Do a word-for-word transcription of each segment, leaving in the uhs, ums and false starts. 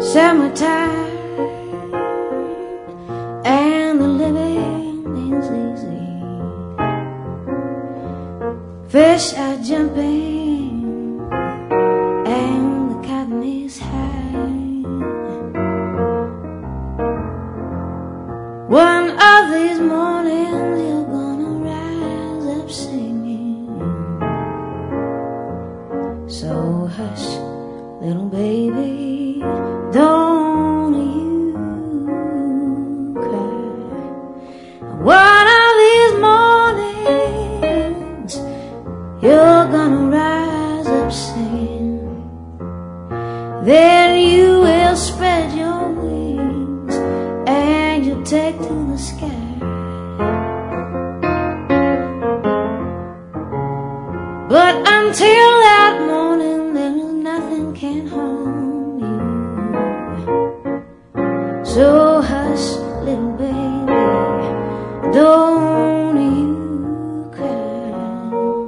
summertime, and the living is easy. Fish are jumping, and the cotton is high. One of these mornings you're gonna rise up singing. So hush, little baby, don't you cry. One of these mornings you're gonna rise up singing. Then you will spread your wings and you'll take to the sky. But until that morning, there's nothing can harm you. So hush, little baby, don't you cry.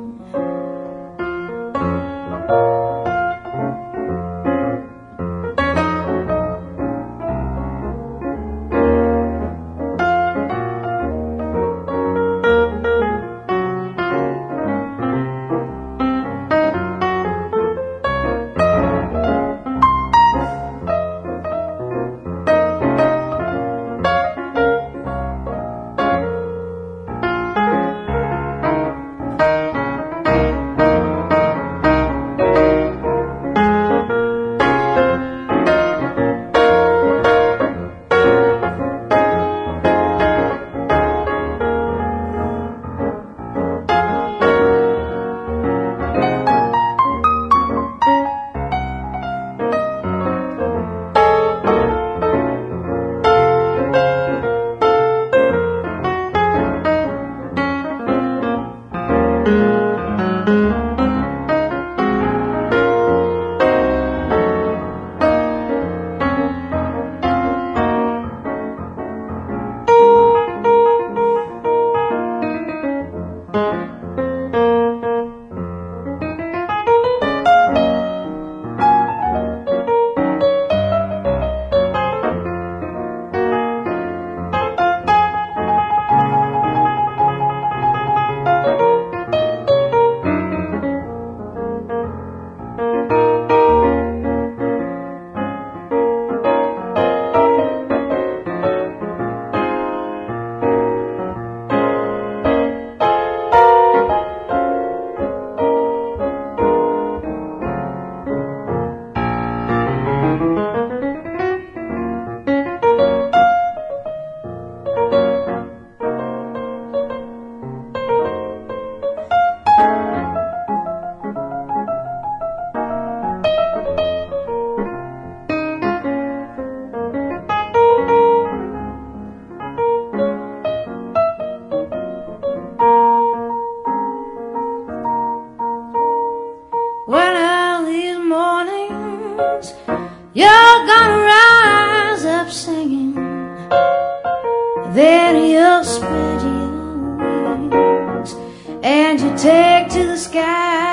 You're gonna rise up singing. Then you'll spread your wings and you take to the sky.